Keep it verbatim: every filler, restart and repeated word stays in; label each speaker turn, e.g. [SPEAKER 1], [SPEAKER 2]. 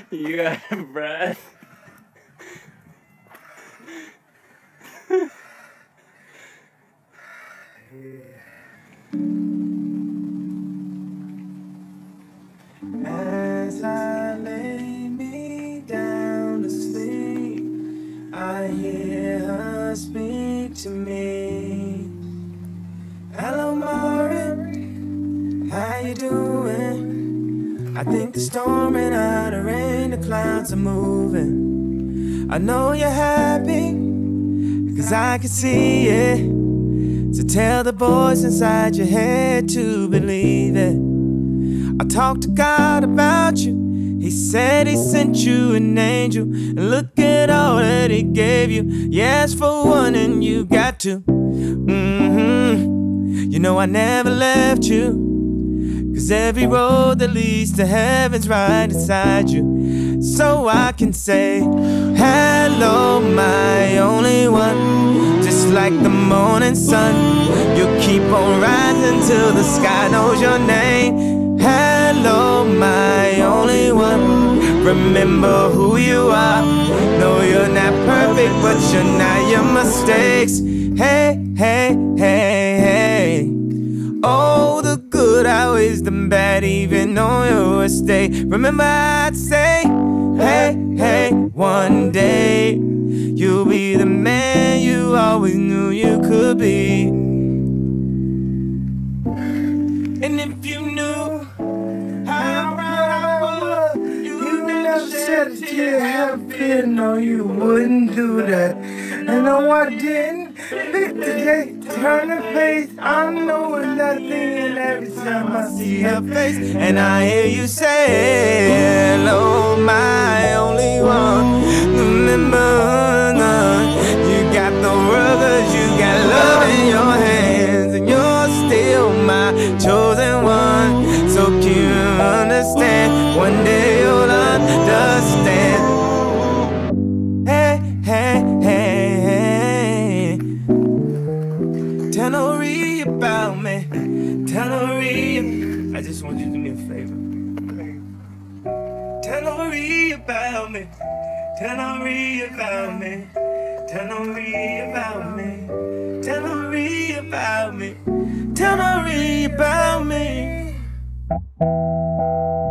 [SPEAKER 1] You got breath.
[SPEAKER 2] As I lay me down to sleep, I hear her speak to me. Hello, Maureen, how you doing? I think the storm ran out of rain, the clouds are moving. I know you're happy, cause I can see it. So tell the voice inside your head to believe it. I talked to God about you. He said he sent you an angel. And look at all that he gave you. You asked for one and you got two. Mm-hmm. You know I never left you, cause every road that leads to heaven's right inside you. So I can say, hello, my only one. Just like the morning sun, you keep on rising till the sky knows your name. Hello, my only one. Remember who you are. No, you're not perfect, but you're not your mistakes. Hey, hey, hey, hey. Oh, the good outweighs the bad, even on your estate. Remember I'd say, hey, hey, one day you'll be the man you always knew you could be. And if you knew how proud I was, you never shed a tear, have fear, no you wouldn't do that. And no I didn't, pick the day, turn the face, I know it's nothing, and every time I see her face, and I hear you say, hello my only one. Remember none, you got the world cause you got love in your hands, and you're still my chosen one. So can you understand, one day you'll understand. Hey, hey, hey, hey. Tell Nori about me, tell Nori. I just want you to do me a favor. Tell Nori about me, tell Nori about me, tell Nori about me, tell Nori about me, tell Nori about me.